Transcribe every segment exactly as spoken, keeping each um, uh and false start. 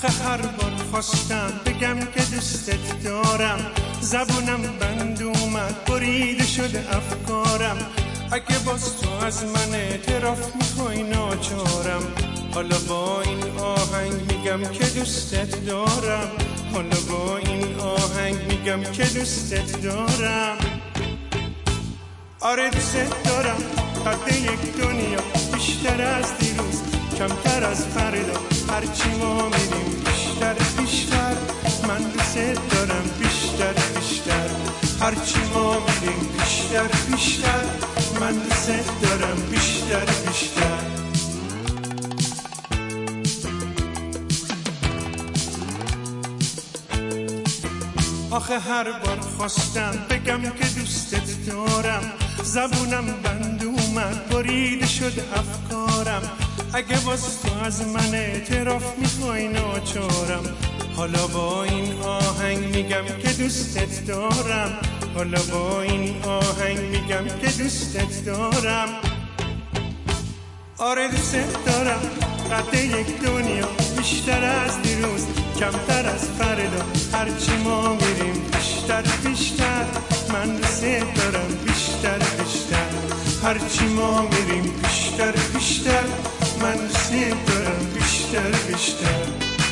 آخه هر بار خواستم بگم که دوستت دارم، زبونم بند اومد بریده شده افکارم. اگه باز تو از من اعتراف میخوای ناچارم، حالا با این آهنگ میگم که دوستت دارم، حالا با این آهنگ میگم که دوستت دارم. آره دوستت دارم، قد یک دنیا، بیشتر از دیروز کمتر از فردا، هرچی ما میریم بیشتر بیشتر. من دوستت دارم بیشتر بیشتر، هرچی ما میریم بیشتر بیشتر. من دوستت دارم بیشتر بیشتر. آخه هر بار خواستم بگم که دوستت دارم، زبونم بند اومد بریده شد افکارم. اگه باز تو از من اعتراف میخوای ناچارم، حالا با این آهنگ میگم که دوستت دارم، حالا با این آهنگ میگم که دوستت دارم. آره دوستت دارم، قد یک دنیا، بیشتر از دیروز کمتر از فردا، هرچی ما میریم بیشتر بیشتر. من دوستت دارم بیشتر بیشتر، هرچی ما میریم بیشتر بیشتر. من دوستت دارم بیشتر بیشتر.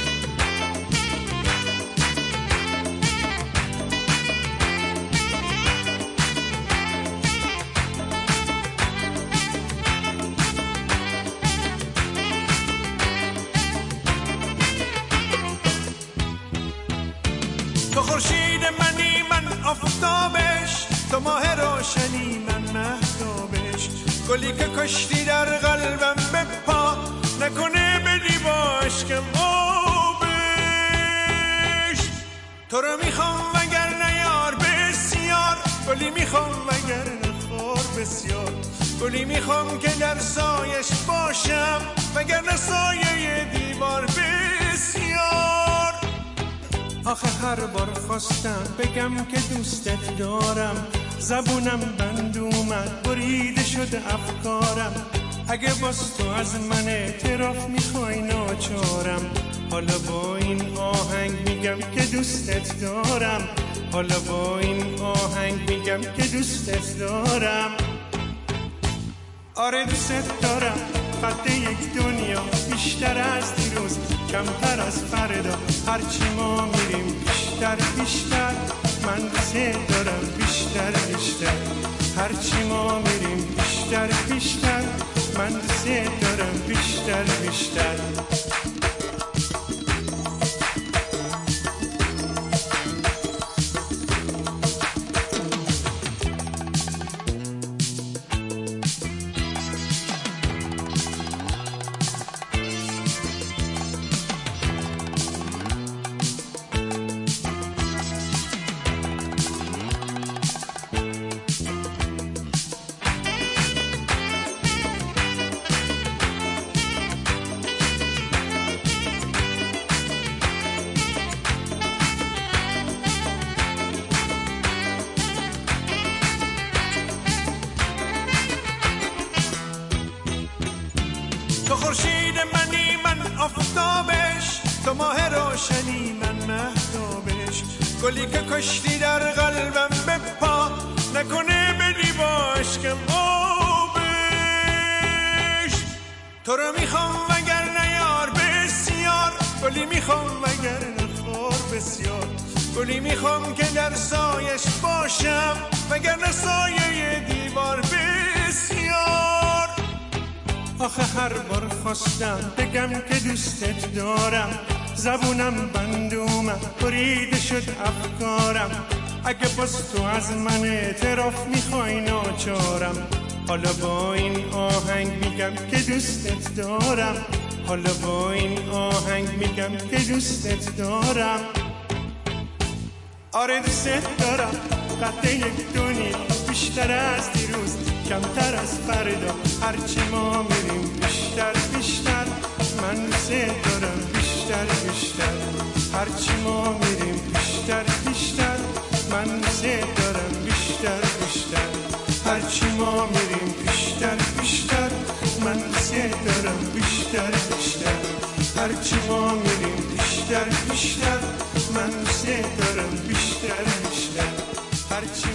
تو خورشید منی من آفتابش، تو ماه روشنی من مهتابش. گلی که کشتی در قلبم بپا، نکنه بدی باش که آبش. تو رو میخوام وگرنه یار بسیار، گلی میخوام وگرنه خار بسیار. گلی میخوام که در سایش باشم، وگرنه سایه دیوار بسیار. آخه هر بار خواستم بگم که دوستت دارم، زبونم بند اومد بریده شده افکارم. اگه باز تو از من اعتراف میخوای ناچارم، حالا با این آهنگ میگم که دوستت دارم، حالا با این آهنگ میگم که دوستت دارم. آره دوستت دارم، قد یک دنیا، بیشتر از دیروز کمتر از فردا، هرچی ما میریم بیشتر بیشتر. من دوستت دارم بیشتر بیشتر، هرچی ما میریم بیشتر بیشتر. من دوستت دارم بیشتر بیشتر. تو خورشید منی من آفتابش، تو ماه روشنی من مهتابش. گلی که کشتی در قلبم بپا، نکنه بدی باش که آبش. تو رو میخوام وگرنه یار بسیار، گلی میخوام وگرنه خار بسیار. گلی میخوام که در سایش باشم، وگرنه سایه دیوار بسیار. آخه هر بار خواستم بگم که دوستت دارم، زبونم بند اومد بریده شد افکارم. اگه باز تو از من اعتراف میخوای ناچارم، حالا با این آهنگ میگم که دوستت دارم، حالا با این آهنگ میگم که دوستت دارم. آره دوستت دارم، قد یک دنیا، بیشتر از دیروز کمتر از فردا، هرچی ما میریم بیشتر بیشتر. من دوستت دارم بیشتر بیشتر، هرچی ما میریم بیشتر بیشتر. من دوستت دارم بیشتر بیشتر، هرچی ما میریم بیشتر بیشتر. من دوستت دارم بیشتر بیشتر، هرچی ما میریم بیشتر بیشتر بیشتر من دوست دارم بیشتر بیشتر هرچی